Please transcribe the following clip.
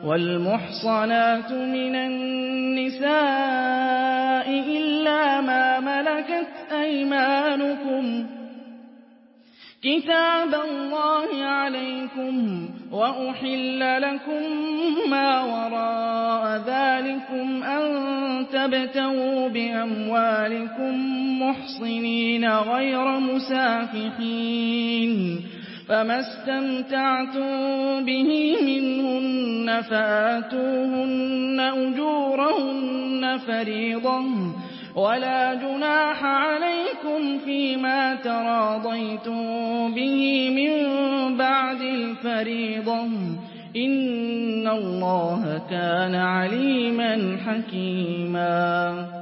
وَالْمُحْصَنَاتُ مِنَ النِّسَاءِ إِلَّا مَا مَلَكَتْ أَيْمَانُكُمْ ۖ كِتَابَ اللَّهِ عَلَيْكُمْ ۚ وَأُحِلَّ لَكُم مَّا وَرَاءَ ذَٰلِكُمْ أَن تَبْتَغُوا بِأَمْوَالِكُم مُّحْصِنِينَ غَيْرَ مُسَافِحِينَ ۚ فَمَا اسْتَمْتَعْتُم بِهِ مِنْهُنَّ فَآتُوهُنَّ أُجُورَهُنَّ فَرِيضَةً ۚ وَلَا جُنَاحَ عَلَيْكُمْ فِيمَا تَرَاضَيْتُم بِهِ مِن بَعْدِ الْفَرِيضَةِ ۚ إِنَّ اللَّهَ كَانَ عَلِيمًا حَكِيمًا.